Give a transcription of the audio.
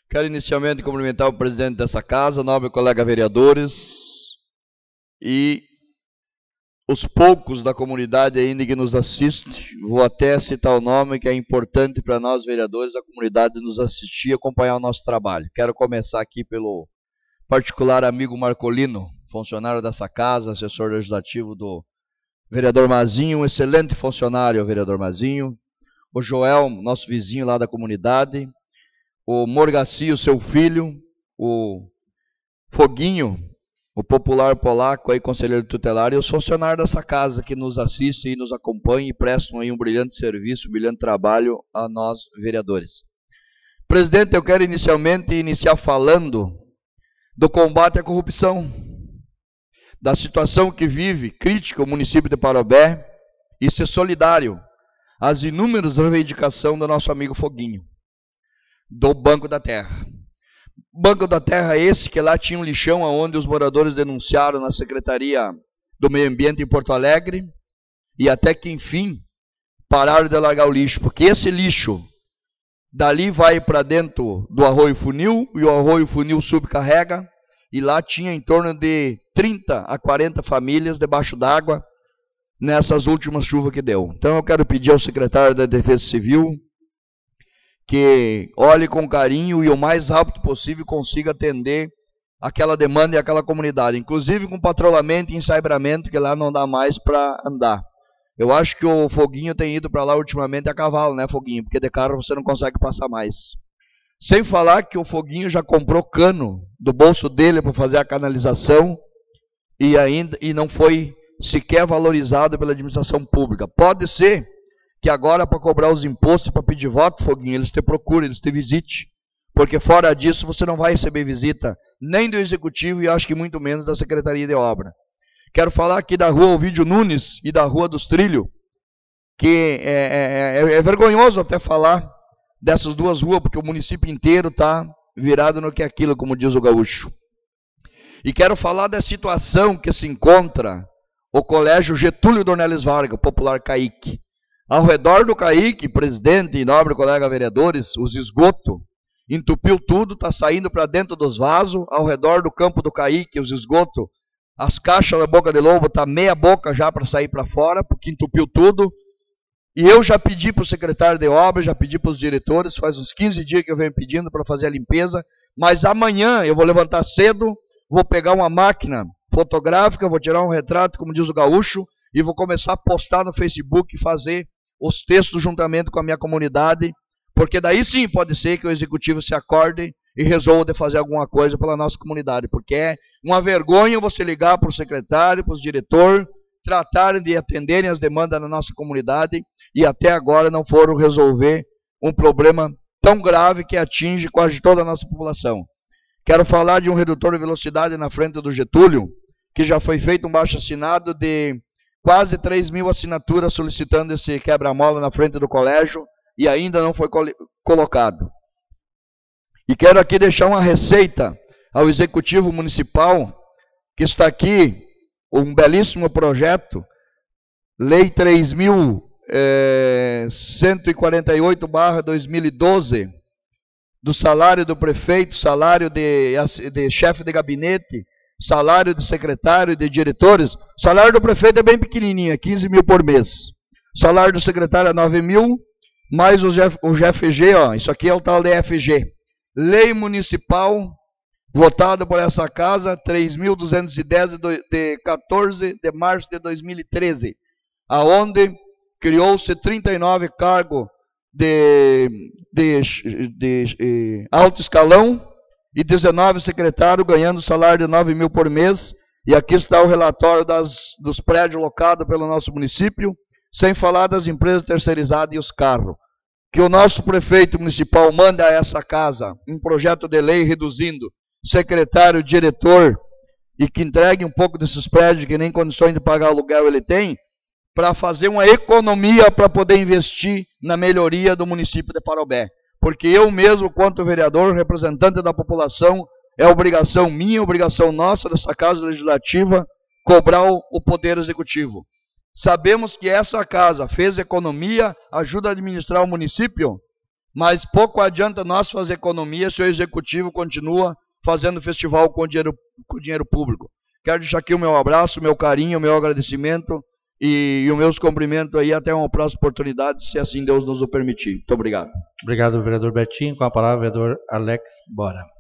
Quero inicialmente cumprimentar o presidente dessa casa, nobre colega vereadores, e os poucos da comunidade ainda que nos assiste. Vou até citar o nome, que é importante para nós vereadores da comunidade nos assistir e acompanhar o nosso trabalho. Quero começar aqui pelo particular amigo Marcolino, funcionário dessa casa, assessor legislativo do vereador Mazinho, um excelente funcionário, o vereador Mazinho. O Joel, nosso vizinho lá da comunidade. O Morgaci, o seu filho. O Foguinho, o popular polaco, aí, conselheiro tutelar, e os funcionários dessa casa que nos assistem e nos acompanham e prestam aí um brilhante serviço, um brilhante trabalho a nós, vereadores. Presidente, eu quero iniciar falando do combate à corrupção, da situação que vive crítica o município de Parobé e ser solidário às inúmeras reivindicações do nosso amigo Foguinho, do Banco da Terra. Banco da Terra esse que lá tinha um lixão onde os moradores denunciaram na Secretaria do Meio Ambiente em Porto Alegre e até que, enfim, pararam de largar o lixo, porque esse lixo dali vai para dentro do Arroio Funil e o Arroio Funil subcarrega e lá tinha em torno de 30 a 40 famílias debaixo d'água nessas últimas chuvas que deu. Então eu quero pedir ao secretário da Defesa Civil que olhe com carinho e o mais rápido possível consiga atender aquela demanda e aquela comunidade, inclusive com patrulhamento e ensaiamento, que lá não dá mais para andar. Eu acho que o Foguinho tem ido para lá ultimamente a cavalo, né, Foguinho? Porque de carro você não consegue passar mais. Sem falar que o Foguinho já comprou cano do bolso dele para fazer a canalização e não foi sequer valorizado pela administração pública. Pode ser que agora, para cobrar os impostos, para pedir voto, Foguinho, eles te procurem, eles te visitem. Porque fora disso, você não vai receber visita nem do Executivo e acho que muito menos da Secretaria de Obra. Quero falar aqui da rua Ovídio Nunes e da rua dos Trilhos, que é vergonhoso até falar dessas duas ruas, porque o município inteiro está virado no que é aquilo, como diz o gaúcho. E quero falar da situação que se encontra o Colégio Getúlio Dornelles Vargas, o popular CAIC. Ao redor do CAIC, presidente e nobre colega vereadores, os esgotos, entupiu tudo, está saindo para dentro dos vasos, ao redor do campo do CAIC, os esgotos, as caixas da boca de lobo, está meia boca já para sair para fora, porque entupiu tudo. E eu já pedi para o secretário de obras, já pedi para os diretores, faz uns 15 dias que eu venho pedindo para fazer a limpeza, mas amanhã eu vou levantar cedo, vou pegar uma máquina fotográfica, vou tirar um retrato, como diz o gaúcho, e vou começar a postar no Facebook e fazer os textos juntamente com a minha comunidade, porque daí sim pode ser que o Executivo se acorde e resolva de fazer alguma coisa pela nossa comunidade, porque é uma vergonha você ligar para o secretário, para os diretores, tratarem de atenderem as demandas da nossa comunidade e até agora não foram resolver um problema tão grave que atinge quase toda a nossa população. Quero falar de um redutor de velocidade na frente do Getúlio, que já foi feito um baixo-assinado de quase 3.000 assinaturas solicitando esse quebra-mola na frente do colégio e ainda não foi colocado. E quero aqui deixar uma receita ao Executivo Municipal, que está aqui, um belíssimo projeto, Lei 3.148/2012, do salário do prefeito, salário de chefe de gabinete, salário de secretário e de diretores. O salário do prefeito é bem pequenininho, é 15 mil por mês. O salário do secretário é 9 mil, mais o GFG, ó, isso aqui é o tal DFG. Lei municipal, votada por essa casa, 3.210 de 14 de março de 2013, aonde criou-se 39 cargos de alto escalão, e 19 secretários ganhando salário de 9 mil por mês. E aqui está o relatório dos prédios locados pelo nosso município, sem falar das empresas terceirizadas e os carros. Que o nosso prefeito municipal manda a essa casa um projeto de lei reduzindo secretário, diretor, e que entregue um pouco desses prédios que nem condições de pagar aluguel ele tem, para fazer uma economia para poder investir na melhoria do município de Parobé. Porque eu mesmo, quanto vereador, representante da população, é obrigação minha, obrigação nossa, dessa Casa Legislativa, cobrar o Poder Executivo. Sabemos que essa casa fez economia, ajuda a administrar o município, Mas pouco adianta nós fazer economia se o executivo continua fazendo festival com dinheiro público. Quero deixar aqui o meu abraço, o meu carinho, o meu agradecimento e os meus cumprimentos aí até uma próxima oportunidade, se assim Deus nos o permitir. Muito obrigado. Obrigado, vereador Betinho. Com a palavra, o vereador Alex Bora.